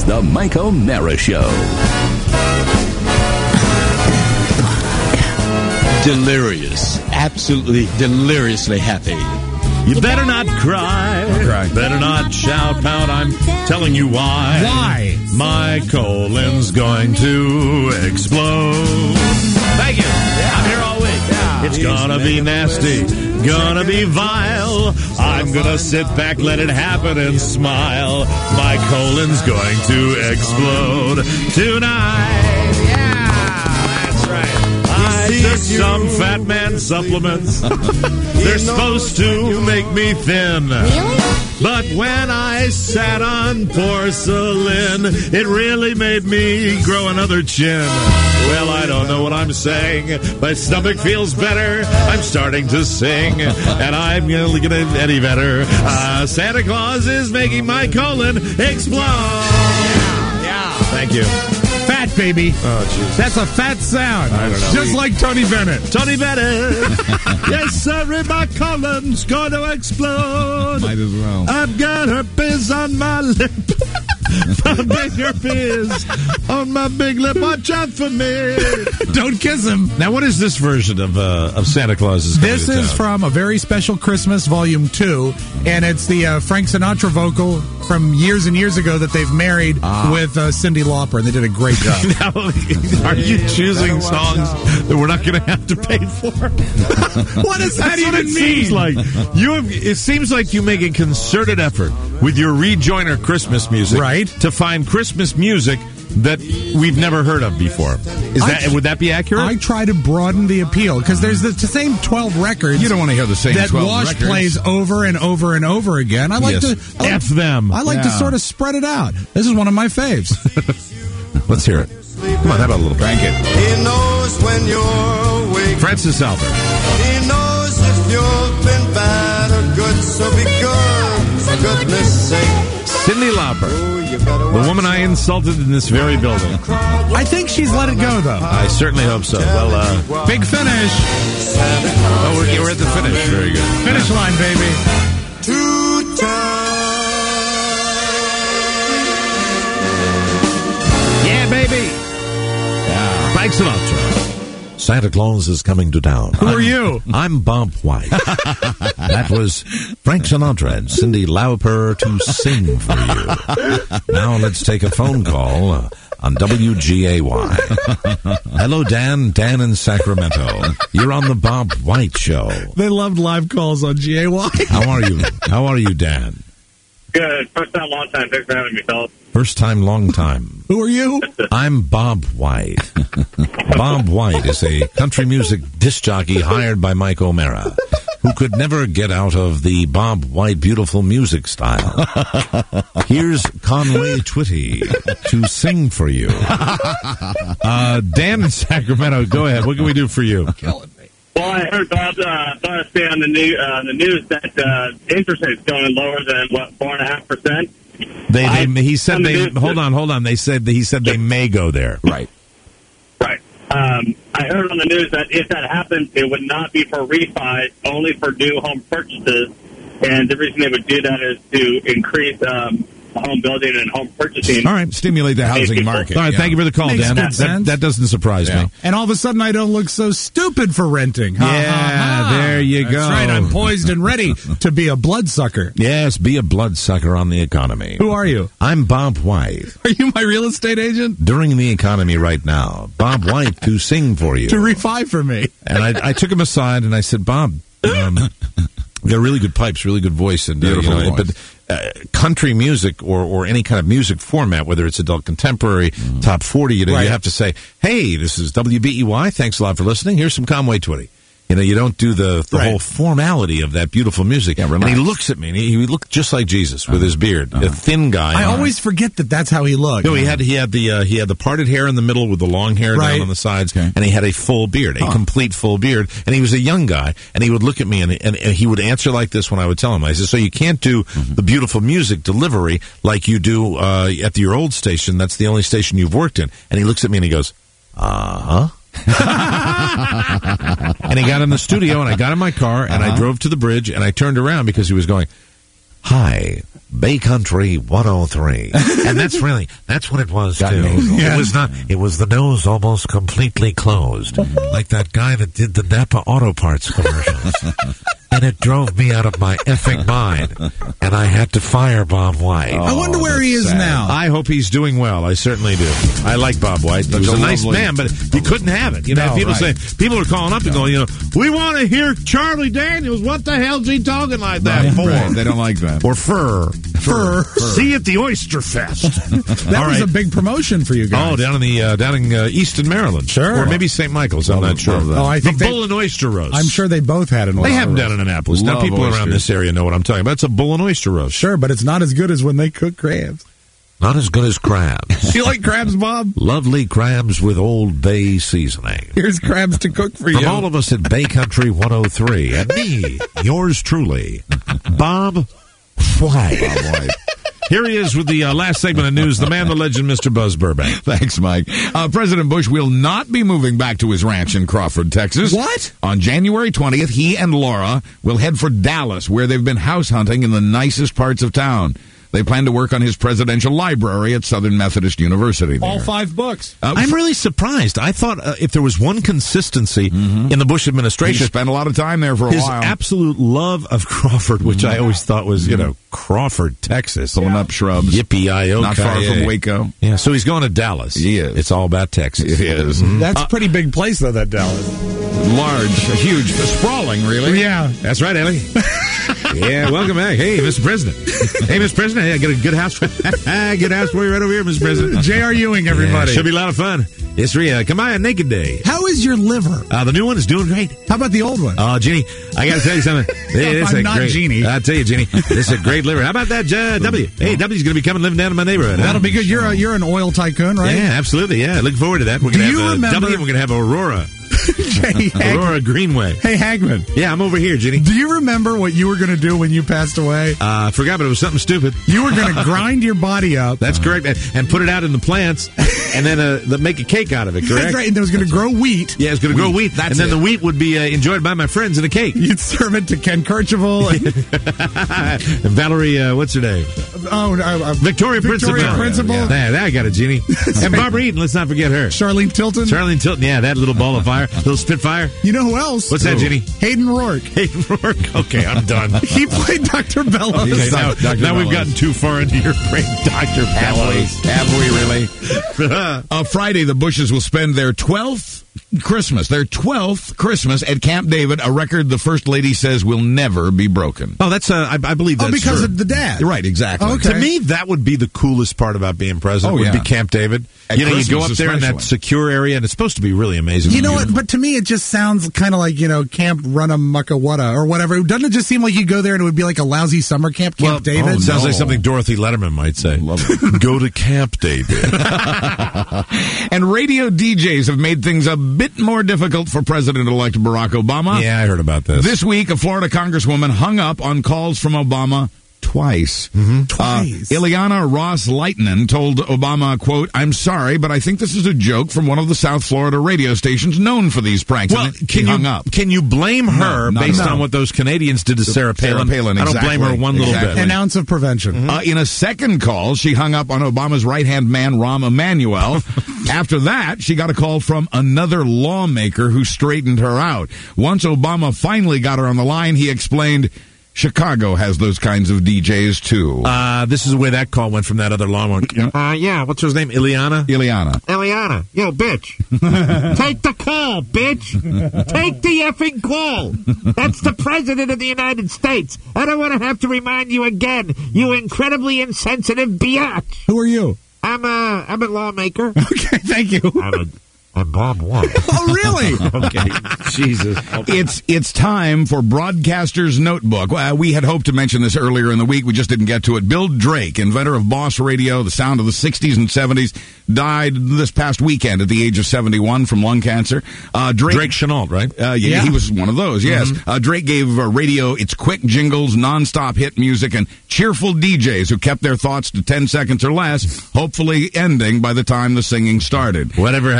It's the Mike O'Mara Show. Delirious. Absolutely deliriously happy. You better not cry. Better not shout, pout. I'm telling you why. Why? My colon's going to explode. Thank you. I'm here all week. It's gonna be nasty. Gonna be vile. I'm gonna sit back, let it happen, and smile. My colon's going to explode tonight. Yeah, that's right. I took some Fat Man supplements. They're supposed to make me thin. Really? But when I sat on porcelain, it really made me grow another chin. Well, I don't know what I'm saying. My stomach feels better. I'm starting to sing, and I'm going to get any better. Santa Claus is making my colon explode. Yeah. Thank you. Fat, baby. Oh, jeez. That's a fat sound. I don't know. Just like Tony Bennett. Tony Bennett. Yes, sir, my colon's going to explode. Might as well. I've got herpes on my lip. My big herpes on my big lip. Watch out for me. Don't kiss him. Now, what is this version of Santa Claus is coming This to is town? from A Very Special Christmas, Volume 2, and it's the Frank Sinatra vocal from years and years ago that they've married with Cyndi Lauper, and they did a great job. Now, are you choosing songs that we're not going to have to pay for? What does that even it mean? seems like. It seems like you make a concerted effort with your Rejoiner Christmas music, Right. to find Christmas music that we've never heard of before. Would that be accurate? I try to broaden the appeal, because there's the same 12 records. You don't want to hear the same that 12 Wash records. plays over and over and over again. I like Yes. to F them. I like to Yeah. sort of spread it out. This is one of my faves. Let's hear it. Come on, how about a little crank it? He knows when you're awake. Francis Albert. He knows if you've been bad or good, so be good, for goodness sake. Cyndi Lauper, Oh, you better the watch woman I insulted in this very building. I think she's let it go, though. I certainly hope so. Well, Big finish. we're at the finish. Very good. Finish line, baby. to town. Yeah, baby. Frank Sinatra. Santa Claus is coming to town. Who are you? I'm Bob White. That was Frank Sinatra and Cyndi Lauper to sing for you. Now let's take a phone call on WGAY. Hello, Dan. Dan in Sacramento. You're on the Bob White Show. They loved live calls on GAY. How are you? How are you, Dan? Good. First time, long time. Thanks for having me, fellas. First time, long time. Who are you? I'm Bob White. Bob White is a country music disc jockey hired by Mike O'Mara, who could never get out of the Bob White beautiful music style. Here's Conway Twitty to sing for you. Dan in Sacramento, go ahead. What can we do for you? Well, I heard Bob say on the news that interest rates going lower than 4.5%. He said they hold on. He said they may go there. Right. Right. I heard on the news that if that happens, it would not be for refis, only for new home purchases. And the reason they would do that is to increase home building and home purchasing. All right, Stimulate the housing market. All right, thank you for the call, Makes Dan. good sense. That doesn't surprise me. And all of a sudden, I don't look so stupid for renting. Yeah, there you That's go. right. I'm poised and ready to be a bloodsucker. Yes, be a bloodsucker on the economy. Who are you? I'm Bob White. Are you my real estate agent? During the economy right now, Bob White to sing for you. To refi for me. And I took him aside and I said, Bob, you got really good pipes, really good voice, and Beautiful voice. but country music or any kind of music format, whether it's adult contemporary, top 40, you Right. have to say, hey, this is WBEY. Thanks a lot for listening. Here's some Conway Twitty. You don't do the Right. whole formality of that beautiful music. Yeah, and relax. he looks at me, and he looked just like Jesus with his beard, a thin guy. I always forget that that's how he looked. No, he had the parted hair in the middle with the long hair Right. down on the sides, Okay. and he had a full beard, a complete full beard, and he was a young guy, and he would look at me, and he would answer like this when I would tell him. I said, so you can't do the beautiful music delivery like you do at your old station. That's the only station you've worked in. And he looks at me and he goes, uh-huh. And he got in the studio, and I got in my car, and I drove to the bridge, and I turned around because he was going, Hi, Bay Country 103. And that's what it was, too. Yeah. It was the nose almost completely closed. Like that guy that did the Napa Auto Parts commercials. And it drove me out of my effing mind. And I had to fire Bob White. I wonder where he is now. I hope he's doing well. I certainly do. I like Bob White. He was a nice man, but you couldn't have it. You know, people are calling up and going, we want to hear Charlie Daniels. What the hell's he talking like that for? Right. They don't like that. Or fur. See you at the Oyster Fest. That was a big promotion for you guys. Oh, down in Easton, Maryland. Sure. Or maybe St. Michael's. I'm not sure. I think the Bull and Oyster Roast. I'm sure they both had an oyster They have them roast. down in Annapolis. Now people around this area know what I'm talking about. It's a Bull and Oyster Roast. Sure, but it's not as good as when they cook crabs. Not as good as crabs. Do you like crabs, Bob? Lovely crabs with Old Bay seasoning. Here's crabs to cook for you. From all of us at Bay Country 103, and me, yours truly, Bob White. Here he is with the last segment of news, the man, the legend, Mr. Buzz Burbank. Thanks, Mike. President Bush will not be moving back to his ranch in Crawford, Texas. What? On January 20th, he and Laura will head for Dallas, where they've been house hunting in the nicest parts of town. They plan to work on his presidential library at Southern Methodist University there. All 5 books. I'm really surprised. I thought if there was one consistency in the Bush He administration, spent a lot of time there for a his while. absolute love of Crawford, which I always thought was, Crawford, Texas. Pulling up shrubs. Yippee-yi-yo. Not far from Waco. Yeah, so he's going to Dallas. He is. It's all about Texas. It is. That's a pretty big place, though, that Dallas. Large, huge, sprawling, really. Yeah. That's right, Ellie. Yeah, welcome back. Hey, Mr. President. Hey, Mr. President. Hey, I got a good house. Good house for you right over here, Mr. President. J.R. Ewing, everybody. Yeah, should be a lot of fun. Yes, come by on Naked Day. How is your liver? The new one is doing great. How about the old one? Oh, Jeannie, I got to tell you something. Hey, I'm not great, Jeannie. I'll tell you, Jeannie, this is a great liver. How about that, W? Hey, W's going to be coming living down in my neighborhood. That'll be good. You're an oil tycoon, right? Yeah, absolutely. Yeah, looking forward to that. We're going to have W, and we're going to have Aurora. Aurora Greenway. Hey, Hagman. Yeah, I'm over here, Jeannie. Do you remember what you were going to do when you passed away? I forgot, but it was something stupid. You were going to grind your body up. That's correct. And put it out in the plants and then make a cake out of it, correct? That's right. And it was going to grow wheat. Yeah, it's going to grow wheat. And then the wheat would be enjoyed by my friends in a cake. You'd serve it to Ken Kercheval. And Valerie, what's her name? Victoria Principal. Yeah. I got it, Jeannie. And Barbara Eaton, let's not forget her. Charlene Tilton. Yeah, that little ball of fire. Little Spitfire. You know who else? What's that, Jeannie? Hayden Rourke. Hayden Rourke. Okay, I'm done. He played Dr. Bellows. Okay, now we've gotten too far into your brain, Dr. Bellows. Have we really? Friday, the Bushes will spend their 12th Christmas at Camp David, a record the First Lady says will never be broken. Oh, that's I believe that's because true. of the dad. Right, exactly. Okay. To me, that would be the coolest part about being president. Would be Camp David. At you go Christmas up there in that secure area, and it's supposed to be really amazing. You know what? But to me, it just sounds kind of like, Camp Runnamuckawutta or whatever. Doesn't it just seem like you go there and it would be like a lousy summer camp, Camp David? It sounds like something Dorothy Letterman might say. Love it. Go to Camp David. And radio DJs have made things a bit more difficult for President-elect Barack Obama. Yeah, I heard about this. This week, a Florida congresswoman hung up on calls from Obama twice. Twice. Ileana Ross-Leitman told Obama, quote, "I'm sorry, but I think this is a joke from one of the South Florida radio stations known for these pranks." Well, and he hung up. Can you blame her based on what those Canadians did to Sarah Palin? I don't blame her one little bit. An ounce of prevention. In a second call, she hung up on Obama's right-hand man, Rahm Emanuel. After that, she got a call from another lawmaker who straightened her out. Once Obama finally got her on the line, he explained, Chicago has those kinds of DJs, too. This is the way that call went from that other lawmaker. What's her name? Ileana? Ileana. Yo, bitch. Take the call, bitch. Take the effing call. That's the President of the United States. I don't want to have to remind you again, you incredibly insensitive biatch. Who are you? I'm a lawmaker. Okay, thank you. I'm Bob White. Oh, really? Okay. Jesus. It's time for Broadcaster's Notebook. We had hoped to mention this earlier in the week. We just didn't get to it. Bill Drake, inventor of Boss Radio, the sound of the 60s and 70s, died this past weekend at the age of 71 from lung cancer. Drake Chenault, right? Yeah, he was one of those, yes. Drake gave radio its quick jingles, nonstop hit music, and cheerful DJs who kept their thoughts to 10 seconds or less, hopefully ending by the time the singing started. Whatever happened to cheerful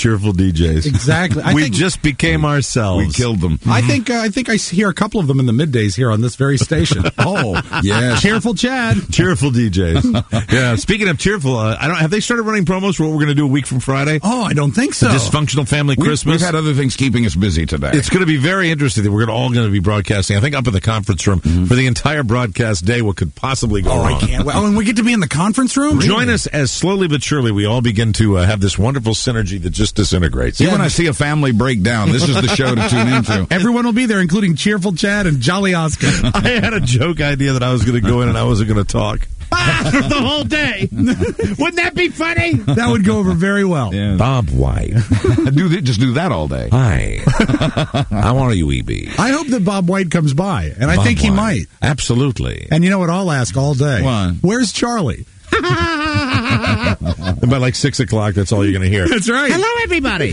cheerful DJs. Exactly. We just became ourselves. We killed them. I think I hear a couple of them in the middays here on this very station. Oh, yes. Cheerful Chad. Cheerful DJs. Yeah. Speaking of cheerful, have they started running promos for what we're going to do a week from Friday? Oh, I don't think so. Dysfunctional Family Christmas. We've had other things keeping us busy today. It's going to be very interesting that we're all going to be broadcasting, I think, up in the conference room for the entire broadcast day. What could possibly go wrong? I can't wait. Oh, and we get to be in the conference room? Join us as slowly but surely we all begin to have this wonderful synergy that just disintegrates. See, when I see a family break down, this is the show to tune into. Everyone will be there, including Cheerful Chad and Jolly Oscar. I had a joke idea that I was going to go in and I wasn't going to talk. The whole day. Wouldn't that be funny? That would go over very well. Yeah. Bob White. Just do that all day. Hi. How are you, EB? I hope that Bob White comes by, and I think he might. Absolutely. And you know what I'll ask all day? What? Where's Charlie? By like 6 o'clock, that's all you're going to hear. That's right. Hello, everybody.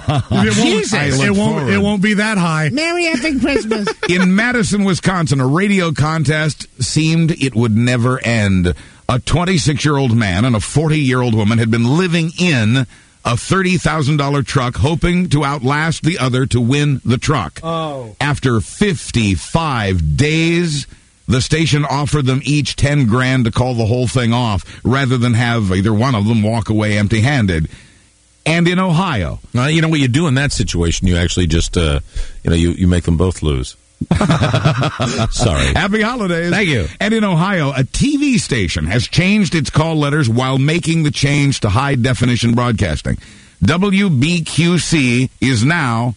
It won't be that high. Merry effing Christmas. In Madison, Wisconsin, a radio contest seemed it would never end. A 26-year-old man and a 40-year-old woman had been living in a $30,000 truck, hoping to outlast the other to win the truck. Oh. After 55 days, the station offered them each $10,000 to call the whole thing off, rather than have either one of them walk away empty-handed. And in Ohio, you know what you do in that situation? You actually just, you make them both lose. Sorry. Happy holidays. Thank you. And in Ohio, a TV station has changed its call letters while making the change to high-definition broadcasting. WBQC is now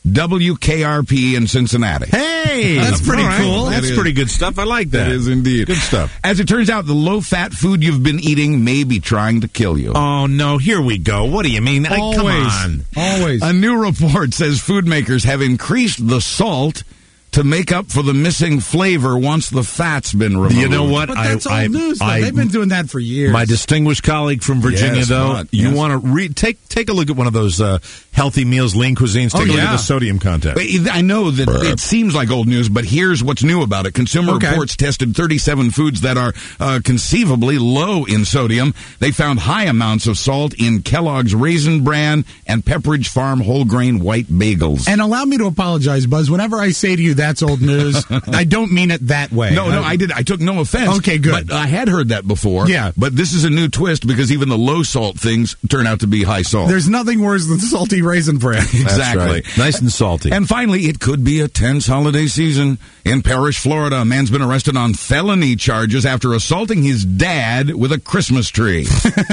WKRP in Cincinnati. Hey! That's pretty cool. That's pretty good stuff. I like that. It is indeed. Good stuff. As it turns out, the low-fat food you've been eating may be trying to kill you. Oh, no. Here we go. What do you mean? Come on. Always. A new report says food makers have increased the salt to make up for the missing flavor once the fat's been removed. You know what? But that's old news, though. They've been doing that for years. My distinguished colleague from Virginia, Yes, though, but, you yes. want to take a look at one of those healthy meals, lean cuisines. Take a look at the sodium content. I know that it seems like old news, but here's what's new about it. Consumer Reports tested 37 foods that are conceivably low in sodium. They found high amounts of salt in Kellogg's Raisin Bran and Pepperidge Farm whole grain white bagels. And allow me to apologize, Buzz. Whenever I say to you that's old news, I don't mean it that way. No, I did. I took no offense. Okay, good. But I had heard that before. Yeah. But this is a new twist because even the low salt things turn out to be high salt. There's nothing worse than salty Raisin Bran. Exactly. Right. Nice and salty. And finally, it could be a tense holiday season. In Parrish, Florida, a man's been arrested on felony charges after assaulting his dad with a Christmas tree.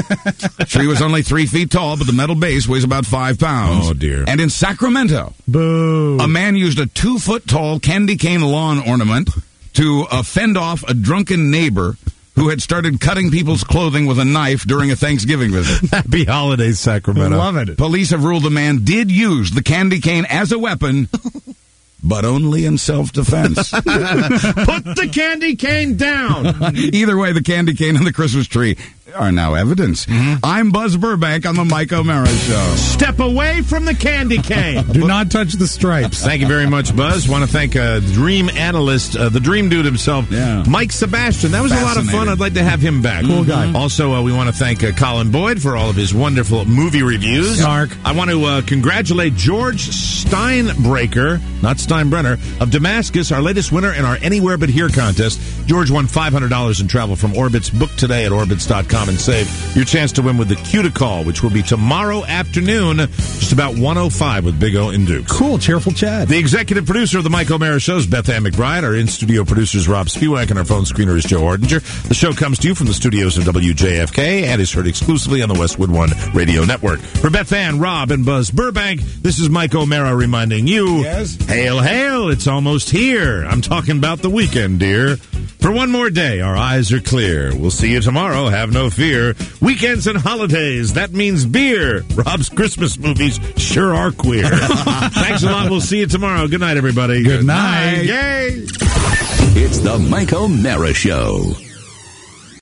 The tree was only 3 feet tall, but the metal base weighs about 5 pounds. Oh, dear. And in Sacramento, Boo. a man used a 2-foot-tall candy cane lawn ornament to fend off a drunken neighbor who had started cutting people's clothing with a knife during a Thanksgiving visit. Happy holidays, Sacramento. Love it. Police have ruled the man did use the candy cane as a weapon, but only in self-defense. Put the candy cane down. Either way, the candy cane and the Christmas tree are now evidence. I'm Buzz Burbank on the Mike O'Mara Show. Step away from the candy cane. Do not touch the stripes. Thank you very much, Buzz. Want to thank Dream Analyst, the Dream Dude himself, Mike Sebastian. That was a lot of fun. I'd like to have him back. Cool guy. Also, we want to thank Colin Boyd for all of his wonderful movie reviews. Snark. I want to congratulate George Steinbreaker, not Steinbrenner, of Damascus, our latest winner in our Anywhere But Here contest. George won $500 in travel from Orbitz. Book today at Orbitz.com and save your chance to win with the Q to Call, which will be tomorrow afternoon, just about 1:05 with Big O and Duke. Cool, cheerful Chad. The executive producer of the Mike O'Mara Show is Beth Ann McBride. Our in-studio producer is Rob Spiewak, and our phone screener is Joe Ordinger. The show comes to you from the studios of WJFK and is heard exclusively on the Westwood One Radio Network. For Beth Ann, Rob, and Buzz Burbank, this is Mike O'Mara reminding you, hail, hail, it's almost here. I'm talking about the weekend, dear. For one more day, our eyes are clear. We'll see you tomorrow, have no fear. Weekends and holidays, that means beer. Rob's Christmas movies sure are queer. Thanks a lot. We'll see you tomorrow. Good night, everybody. Good night. Yay! It's the Mike O'Mara Show.